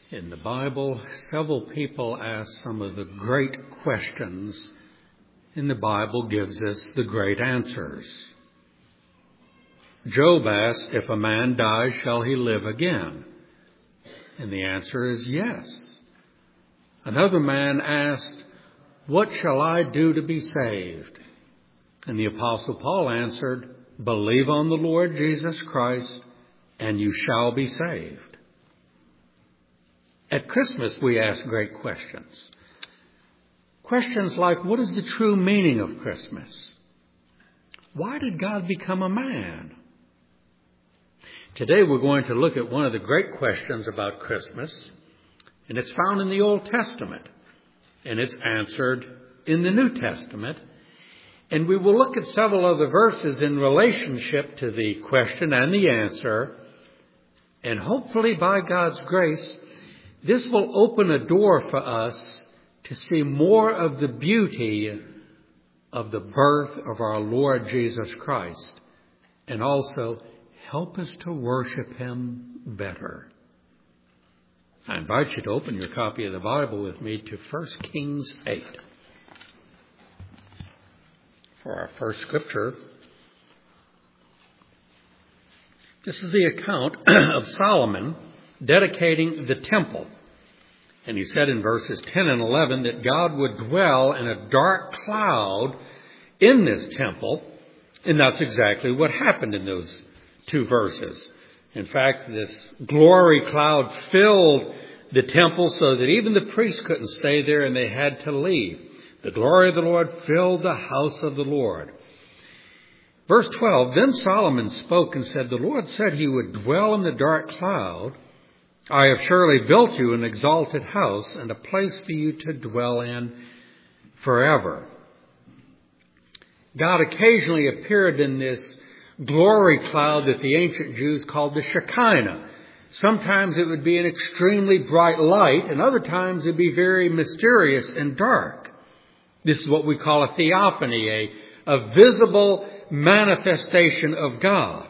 In the Bible, several people ask some of the great questions, and the Bible gives us the great answers. Job asked, if a man dies, shall he live again? And the answer is yes. Another man asked, what shall I do to be saved? And the Apostle Paul answered, believe on the Lord Jesus Christ, and you shall be saved. At Christmas, we ask great questions. Questions like, what is the true meaning of Christmas? Why did God become a man? Today, we're going to look at one of the great questions about Christmas, and it's found in the Old Testament, and it's answered in the New Testament. And we will look at several other verses in relationship to the question and the answer, and hopefully, by God's grace, this will open a door for us to see more of the beauty of the birth of our Lord Jesus Christ, and also help us to worship Him better. I invite you to open your copy of the Bible with me to 1 Kings 8. For our first scripture, this is the account of Solomon dedicating the temple. And he said in verses 10 and 11 that God would dwell in a dark cloud in this temple. And that's exactly what happened in those two verses. In fact, this glory cloud filled the temple so that even the priests couldn't stay there and they had to leave. The glory of the Lord filled the house of the Lord. Verse 12, then Solomon spoke and said, the Lord said he would dwell in the dark cloud. I have surely built you an exalted house and a place for you to dwell in forever. God occasionally appeared in this glory cloud that the ancient Jews called the Shekinah. Sometimes it would be an extremely bright light, and other times it would be very mysterious and dark. This is what we call a theophany, a visible manifestation of God.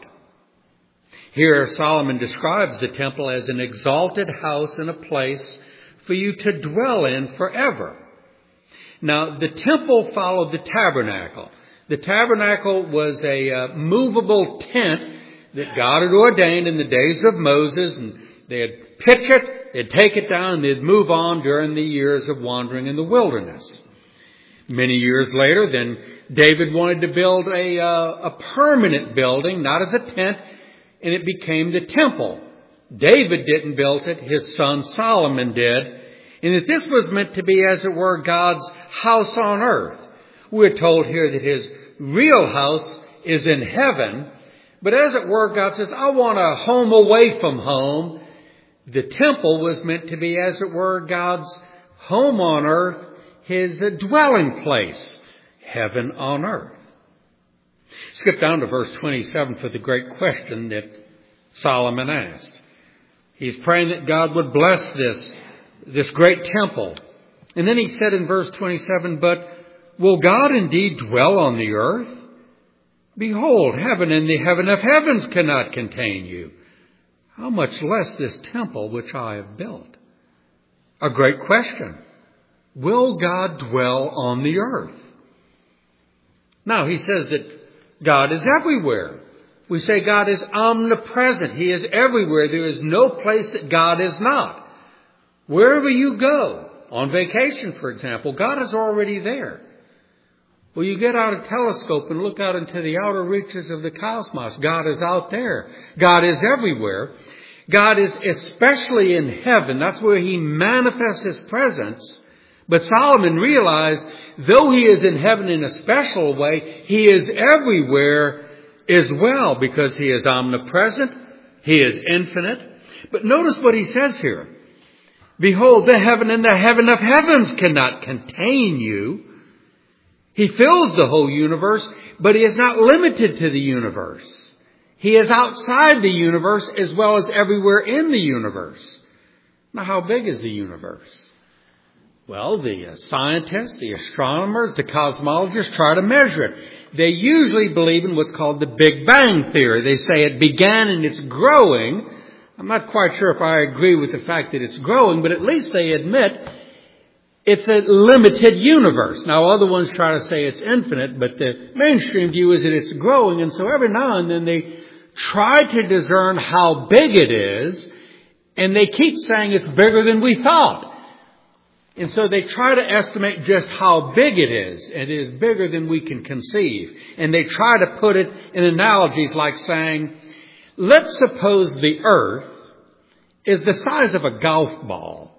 Here Solomon describes the temple as an exalted house and a place for you to dwell in forever. Now, the temple followed the tabernacle. The tabernacle was a movable tent that God had ordained in the days of Moses, and they'd pitch it, they'd take it down, and they'd move on during the years of wandering in the wilderness. Many years later, then David wanted to build a permanent building, not as a tent, and it became the temple. David didn't build it, his son Solomon did, and that this was meant to be, as it were, God's house on earth. We're told here that his real house is in heaven, but as it were, God says, I want a home away from home. The temple was meant to be, as it were, God's home on earth, his dwelling place, heaven on earth. Skip down to verse 27 for the great question that Solomon asked. He's praying that God would bless this great temple. And then he said in verse 27, but will God indeed dwell on the earth? Behold, heaven and the heaven of heavens cannot contain you. How much less this temple which I have built? A great question. Will God dwell on the earth? Now, he says that God is everywhere. We say God is omnipresent. He is everywhere. There is no place that God is not. Wherever you go, on vacation, for example, God is already there. Well, you get out a telescope and look out into the outer reaches of the cosmos. God is out there. God is everywhere. God is especially in heaven. That's where He manifests His presence. But Solomon realized, though He is in heaven in a special way, He is everywhere as well, because He is omnipresent, He is infinite. But notice what He says here. Behold, the heaven and the heaven of heavens cannot contain you. He fills the whole universe, but He is not limited to the universe. He is outside the universe as well as everywhere in the universe. Now, how big is the universe? Well, the scientists, the astronomers, the cosmologists try to measure it. They usually believe in what's called the Big Bang Theory. They say it began and it's growing I'm not quite sure if I agree with the fact that it's growing, but at least they admit it's a limited universe. Now, other ones try to say it's infinite, but the mainstream view is that it's growing, and so every now and then they try to discern how big it is, and they keep saying it's bigger than we thought. And so they try to estimate just how big it is. It is bigger than we can conceive. And they try to put it in analogies like saying, let's suppose the earth is the size of a golf ball.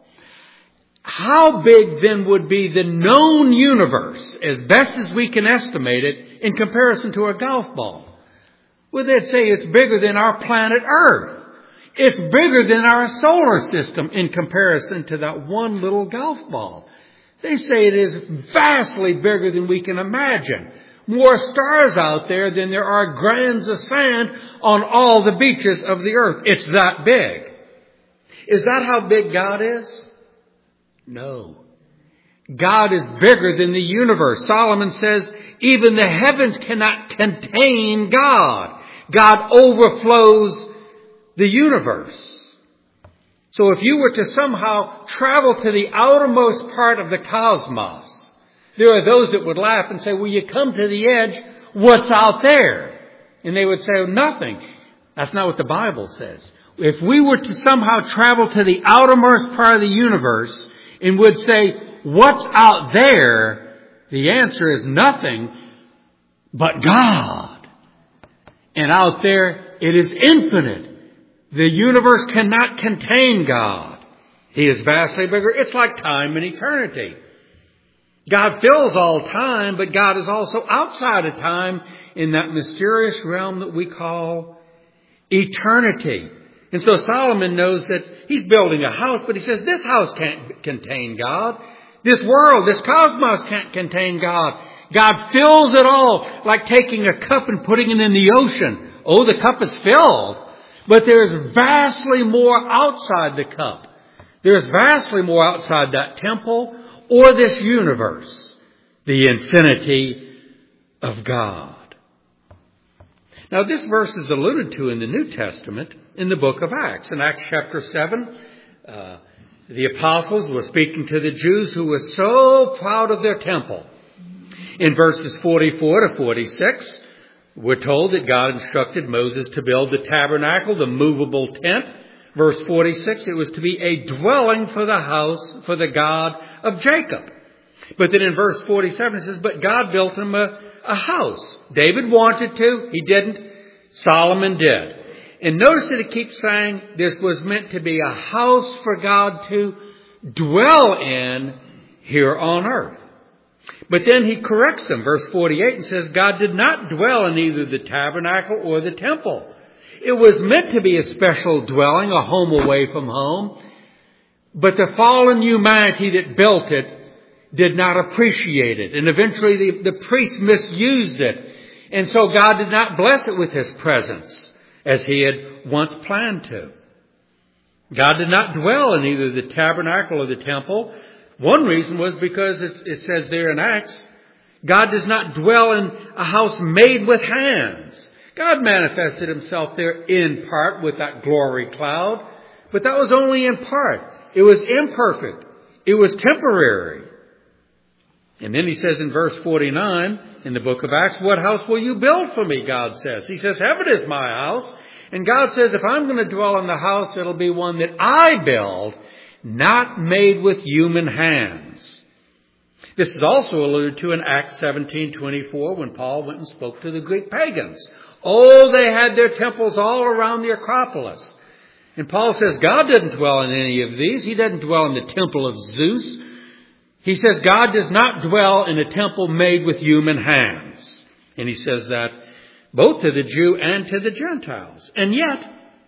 How big then would be the known universe, as best as we can estimate it, in comparison to a golf ball? Well, they'd say it's bigger than our planet Earth. It's bigger than our solar system in comparison to that one little golf ball. They say it is vastly bigger than we can imagine. More stars out there than there are grains of sand on all the beaches of the earth. It's that big. Is that how big God is? No. God is bigger than the universe. Solomon says even the heavens cannot contain God. God overflows the universe. So if you were to somehow travel to the outermost part of the cosmos, there are those that would laugh and say, well, you come to the edge, what's out there? And they would say, oh, nothing. That's not what the Bible says. If we were to somehow travel to the outermost part of the universe and would say, what's out there? The answer is nothing but God. And out there, it is infinite. The universe cannot contain God. He is vastly bigger. It's like time and eternity. God fills all time, but God is also outside of time in that mysterious realm that we call eternity. And so Solomon knows that he's building a house, but he says this house can't contain God. This world, this cosmos can't contain God. God fills it all, like taking a cup and putting it in the ocean. Oh, the cup is filled. But there's vastly more outside the cup. There's vastly more outside that temple or this universe. The infinity of God. Now this verse is alluded to in the New Testament in the book of Acts. In Acts chapter 7, the apostles were speaking to the Jews who were so proud of their temple. In verses 44 to 46, we're told that God instructed Moses to build the tabernacle, the movable tent. Verse 46, it was to be a dwelling for the house, for the God of Jacob. But then in verse 47 it says, but God built him a house. David wanted to, he didn't. Solomon did. And notice that it keeps saying this was meant to be a house for God to dwell in here on earth. But then he corrects them, verse 48, and says, God did not dwell in either the tabernacle or the temple. It was meant to be a special dwelling, a home away from home. But the fallen humanity that built it did not appreciate it. And eventually the priests misused it. And so God did not bless it with His presence as He had once planned to. God did not dwell in either the tabernacle or the temple. One reason was because it says there in Acts, God does not dwell in a house made with hands. God manifested Himself there in part with that glory cloud, but that was only in part. It was imperfect. It was temporary. And then He says in verse 49 in the book of Acts, what house will you build for me, God says. He says, heaven is my house. And God says, if I'm going to dwell in the house, it'll be one that I build, not made with human hands. This is also alluded to in Acts 17:24 when Paul went and spoke to the Greek pagans. Oh, they had their temples all around the Acropolis. And Paul says God didn't dwell in any of these. He doesn't dwell in the temple of Zeus. He says God does not dwell in a temple made with human hands. And he says that both to the Jew and to the Gentiles. And yet,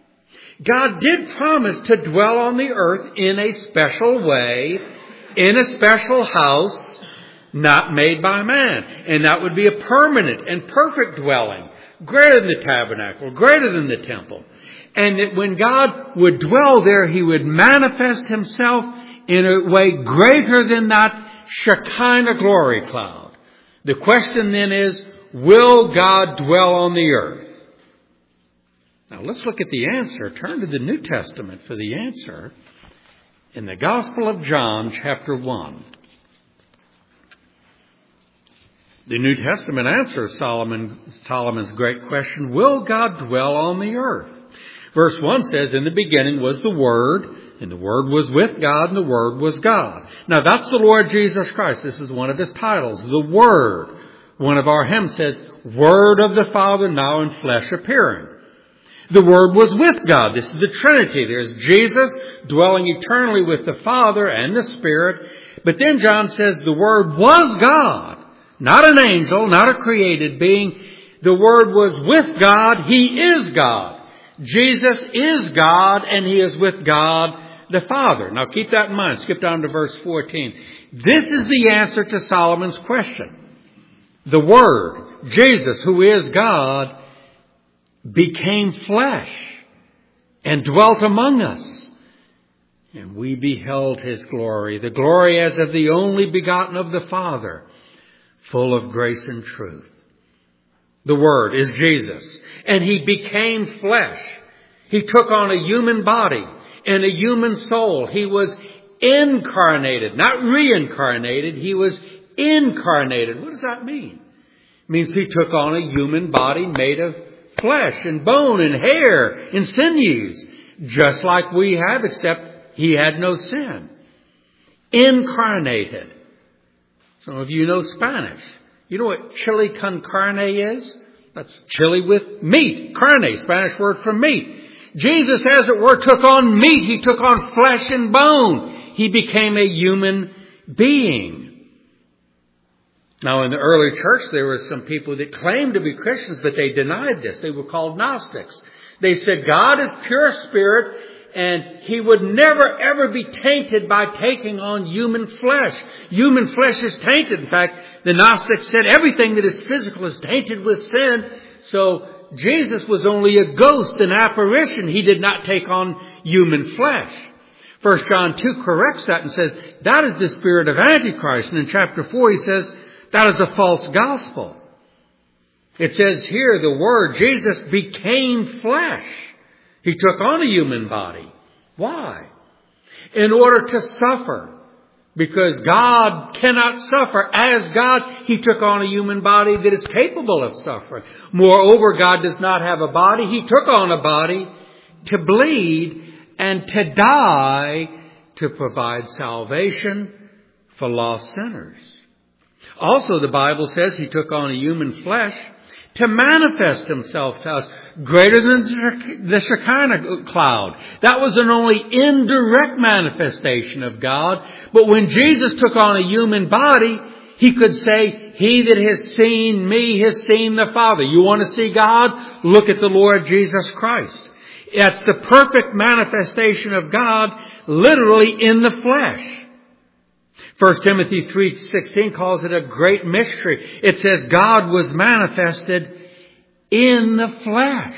God did promise to dwell on the earth in a special way, in a special house, not made by man. And that would be a permanent and perfect dwelling, greater than the tabernacle, greater than the temple. And that when God would dwell there, He would manifest Himself in a way greater than that Shekinah glory cloud. The question then is, will God dwell on the earth? Now let's look at the answer. Turn to the New Testament for the answer in the Gospel of John, chapter 1. The New Testament answers Solomon's great question, will God dwell on the earth? Verse 1 says, in the beginning was the Word, and the Word was with God, and the Word was God. Now that's the Lord Jesus Christ. This is one of his titles, the Word. One of our hymns says, Word of the Father now in flesh appearing. The Word was with God. This is the Trinity. There's Jesus dwelling eternally with the Father and the Spirit. But then John says the Word was God. Not an angel, not a created being. The Word was with God. He is God. Jesus is God, and He is with God the Father. Now keep that in mind. Skip down to verse 14. This is the answer to Solomon's question. The Word, Jesus, who is God, became flesh and dwelt among us. And we beheld His glory, the glory as of the only begotten of the Father, full of grace and truth. The Word is Jesus. And He became flesh. He took on a human body and a human soul. He was incarnated, not reincarnated. He was incarnated. What does that mean? It means He took on a human body made of flesh and bone and hair and sinews, just like we have, except He had no sin. Incarnated. Some of you know Spanish. You know what chili con carne is? That's chili with meat. Carne, Spanish word for meat. Jesus, as it were, took on meat. He took on flesh and bone. He became a human being. Now, in the early church, there were some people that claimed to be Christians, but they denied this. They were called Gnostics. They said God is pure spirit, and He would never, ever be tainted by taking on human flesh. Human flesh is tainted. In fact, the Gnostics said everything that is physical is tainted with sin. So Jesus was only a ghost, an apparition. He did not take on human flesh. 1 John 2 corrects that and says that is the spirit of Antichrist. And in chapter 4 he says that is a false gospel. It says here the Word, Jesus, became flesh. He took on a human body. Why? In order to suffer. Because God cannot suffer. As God, He took on a human body that is capable of suffering. Moreover, God does not have a body. He took on a body to bleed and to die to provide salvation for lost sinners. Also, the Bible says He took on a human flesh to manifest Himself to us, greater than the Shekinah cloud. That was an only indirect manifestation of God. But when Jesus took on a human body, He could say, he that has seen me has seen the Father. You want to see God? Look at the Lord Jesus Christ. That's the perfect manifestation of God, literally in the flesh. 1 Timothy 3:16 calls it a great mystery. It says God was manifested in the flesh.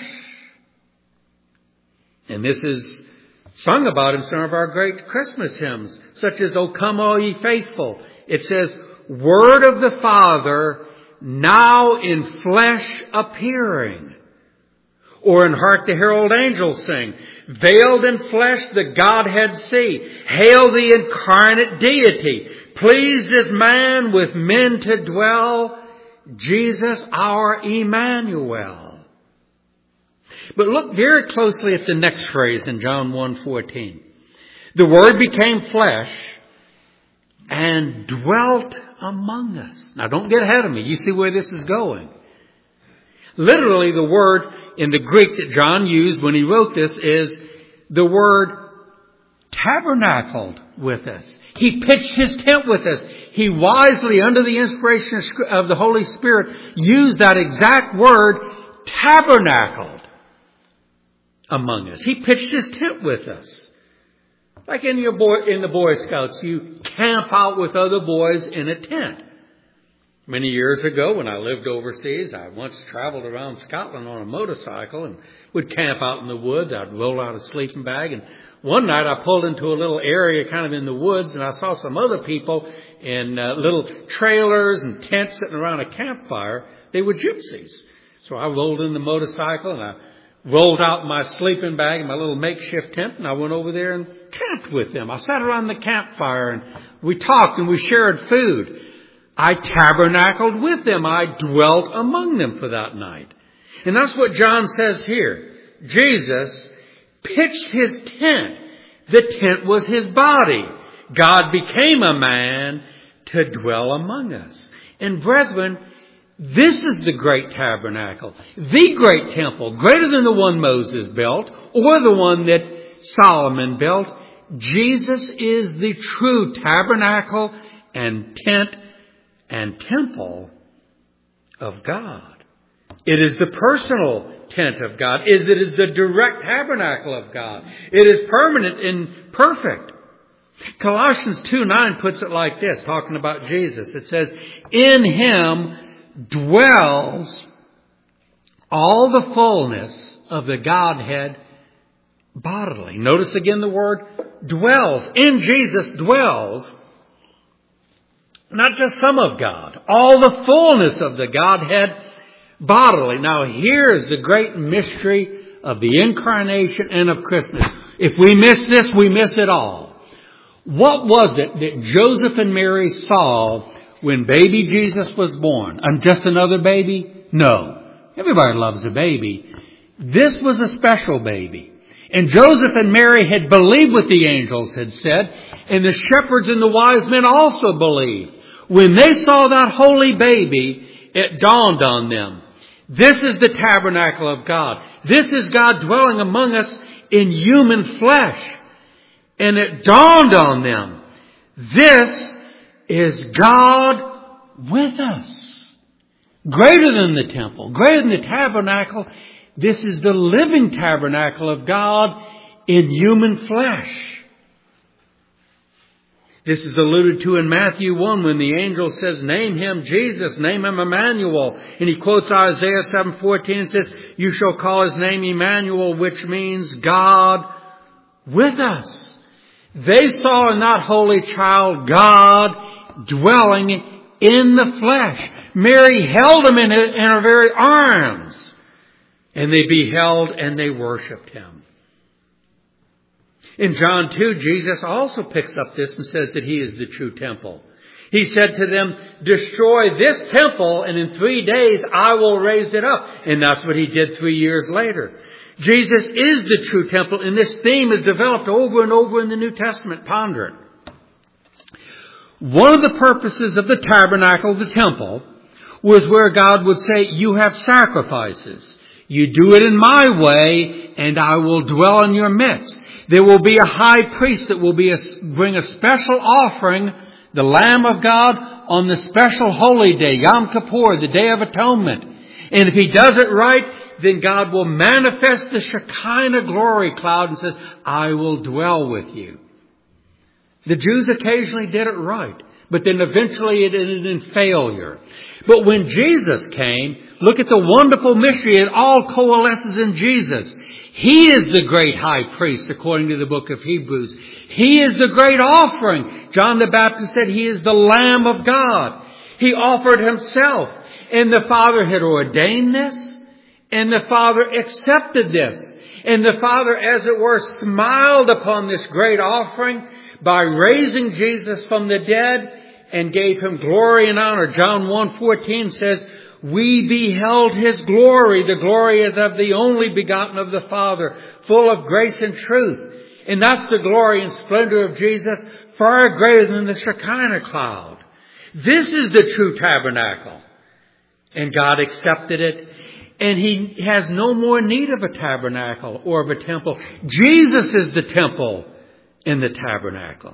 And this is sung about in some of our great Christmas hymns, such as O Come All Ye Faithful. It says, Word of the Father, now in flesh appearing. Or in Hark the Herald Angels Sing, veiled in flesh the Godhead see. Hail the incarnate deity, pleased as man with men to dwell, Jesus our Emmanuel. But look very closely at the next phrase in John 1:14. The Word became flesh and dwelt among us. Now don't get ahead of me. You see where this is going. Literally, the word in the Greek that John used when he wrote this is the word tabernacled with us. He pitched His tent with us. He wisely, under the inspiration of the Holy Spirit, used that exact word, tabernacled, among us. He pitched His tent with us. Like in the Boy Scouts, you camp out with other boys in a tent. Many years ago, when I lived overseas, I once traveled around Scotland on a motorcycle and would camp out in the woods. I'd roll out a sleeping bag. And one night I pulled into a little area kind of in the woods, and I saw some other people in little trailers and tents sitting around a campfire. They were gypsies. So I rolled in the motorcycle and I rolled out my sleeping bag and my little makeshift tent, and I went over there and camped with them. I sat around the campfire and we talked and we shared food. I tabernacled with them. I dwelt among them for that night. And that's what John says here. Jesus pitched his tent. The tent was his body. God became a man to dwell among us. And brethren, this is the great tabernacle, the great temple, greater than the one Moses built or the one that Solomon built. Jesus is the true tabernacle and tent and temple of God. It is the personal tent of God. It is the direct tabernacle of God. It is permanent and perfect. Colossians 2:9 puts it like this, talking about Jesus. It says, in him dwells all the fullness of the Godhead bodily. Notice again the word dwells. In Jesus dwells not just some of God, all the fullness of the Godhead bodily. Now here's the great mystery of the incarnation and of Christmas. If we miss this, we miss it all. What was it that Joseph and Mary saw when baby Jesus was born? Just another baby? No. Everybody loves a baby. This was a special baby. And Joseph and Mary had believed what the angels had said, and the shepherds and the wise men also believed. When they saw that holy baby, it dawned on them. This is the tabernacle of God. This is God dwelling among us in human flesh. And it dawned on them. This is God with us. Greater than the temple, greater than the tabernacle. This is the living tabernacle of God in human flesh. This is alluded to in Matthew 1 when the angel says, name him Jesus, name him Emmanuel. And he quotes Isaiah 7:14 and says, you shall call his name Emmanuel, which means God with us. They saw in that holy child God dwelling in the flesh. Mary held him in her very arms. And they beheld and they worshiped him. In John 2, Jesus also picks up this and says that he is the true temple. He said to them, destroy this temple and in 3 days I will raise it up. And that's what he did 3 years later. Jesus is the true temple, and this theme is developed over and over in the New Testament. Ponder it. One of the purposes of the tabernacle, the temple, was where God would say, you have sacrifices. You do it in my way, and I will dwell in your midst. There will be a high priest that will bring a special offering, the Lamb of God, on the special holy day, Yom Kippur, the Day of Atonement. And if he does it right, then God will manifest the Shekinah glory cloud and says, I will dwell with you. The Jews occasionally did it right, but then eventually it ended in failure. But when Jesus came, look at the wonderful mystery. It all coalesces in Jesus. He is the great high priest, according to the book of Hebrews. He is the great offering. John the Baptist said he is the Lamb of God. He offered himself. And the Father had ordained this. And the Father accepted this. And the Father, as it were, smiled upon this great offering by raising Jesus from the dead and gave him glory and honor. John 1:14 says, we beheld his glory. The glory is of the only begotten of the Father, full of grace and truth. And that's the glory and splendor of Jesus, far greater than the Shekinah cloud. This is the true tabernacle. And God accepted it. And he has no more need of a tabernacle or of a temple. Jesus is the temple in the tabernacle.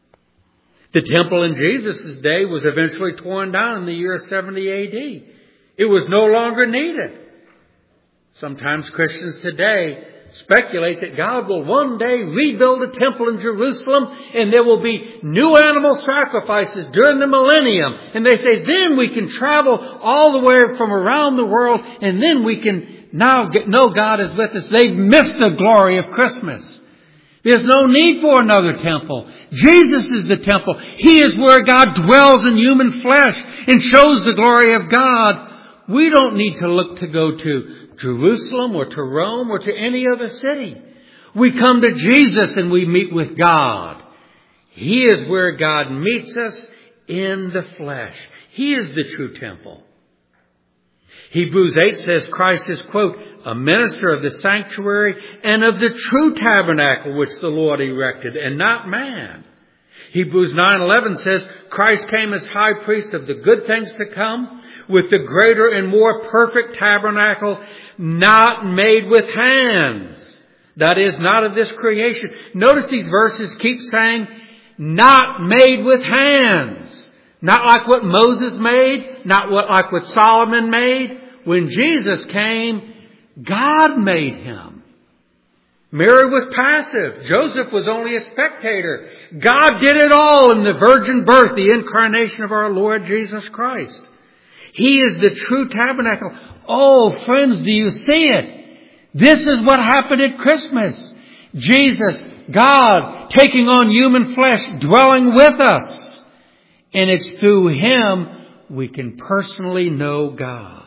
The temple in Jesus' day was eventually torn down in the year 70 A.D. It was no longer needed. Sometimes Christians today speculate that God will one day rebuild a temple in Jerusalem and there will be new animal sacrifices during the millennium. And they say then we can travel all the way from around the world and then we can now know God is with us. They've missed the glory of Christmas. There's no need for another temple. Jesus is the temple. He is where God dwells in human flesh and shows the glory of God. We don't need to look to go to Jerusalem or to Rome or to any other city. We come to Jesus and we meet with God. He is where God meets us in the flesh. He is the true temple. Hebrews 8 says Christ is, quote, a minister of the sanctuary and of the true tabernacle which the Lord erected, and not man. Hebrews 9:11 says Christ came as high priest of the good things to come, with the greater and more perfect tabernacle, not made with hands. That is, not of this creation. Notice these verses keep saying, not made with hands. Not like what Moses made, not like what Solomon made. When Jesus came, God made him. Mary was passive. Joseph was only a spectator. God did it all in the virgin birth, the incarnation of our Lord Jesus Christ. He is the true tabernacle. Oh, friends, do you see it? This is what happened at Christmas. Jesus, God, taking on human flesh, dwelling with us. And it's through Him we can personally know God.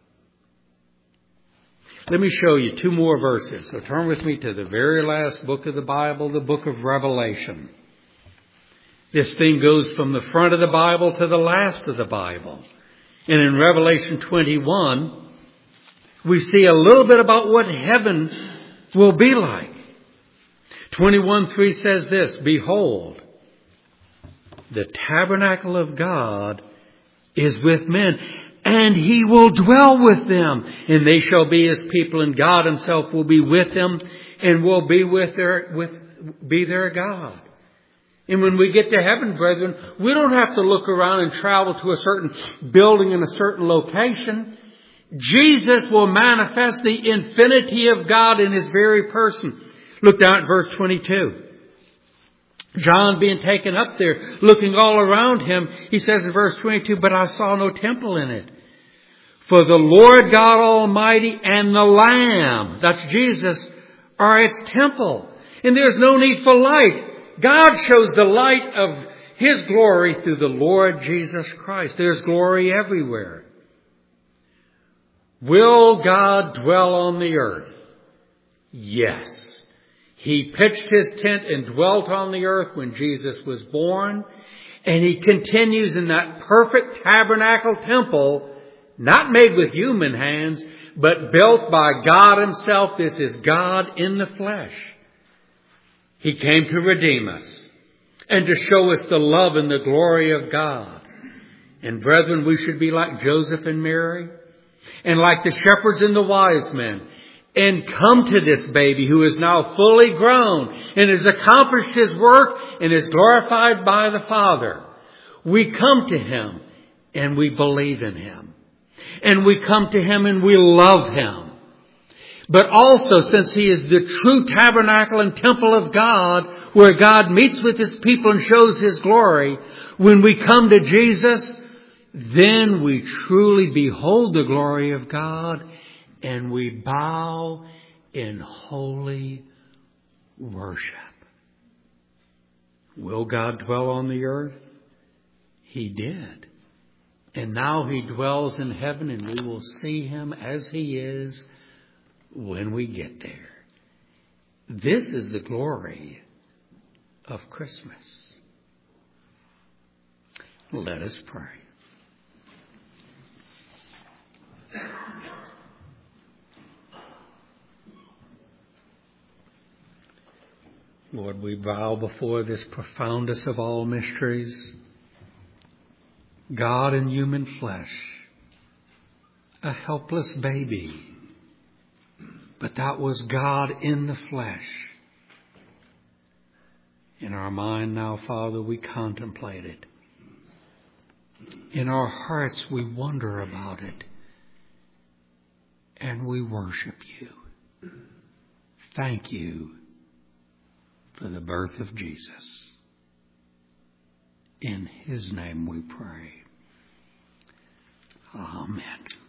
Let me show you two more verses. So turn with me to the very last book of the Bible, the book of Revelation. This thing goes from the front of the Bible to the last of the Bible. And in Revelation 21, we see a little bit about what heaven will be like. 21:3 says this, behold, the tabernacle of God is with men, and He will dwell with them, and they shall be His people, and God Himself will be with them, and will be be their God. And when we get to heaven, brethren, we don't have to look around and travel to a certain building in a certain location. Jesus will manifest the infinity of God in His very person. Look down at verse 22. John being taken up there, looking all around him, he says in verse 22, but I saw no temple in it. For the Lord God Almighty and the Lamb, that's Jesus, are its temple. And there's no need for light. God shows the light of His glory through the Lord Jesus Christ. There's glory everywhere. Will God dwell on the earth? Yes. He pitched His tent and dwelt on the earth when Jesus was born. And He continues in that perfect tabernacle temple, not made with human hands, but built by God Himself. This is God in the flesh. He came to redeem us and to show us the love and the glory of God. And brethren, we should be like Joseph and Mary and like the shepherds and the wise men, and come to this baby who is now fully grown and has accomplished His work and is glorified by the Father. We come to Him and we believe in Him. And we come to Him and we love Him. But also, since He is the true tabernacle and temple of God, where God meets with His people and shows His glory, when we come to Jesus, then we truly behold the glory of God, and we bow in holy worship. Will God dwell on the earth? He did. And now He dwells in heaven, and we will see Him as He is when we get there. This is the glory of Christmas. Let us pray. Lord, we bow before this profoundest of all mysteries, God in human flesh, a helpless baby, but that was God in the flesh. In our mind now, Father, we contemplate it. In our hearts, we wonder about it, and we worship You. Thank You for the birth of Jesus. In His name we pray. Amen.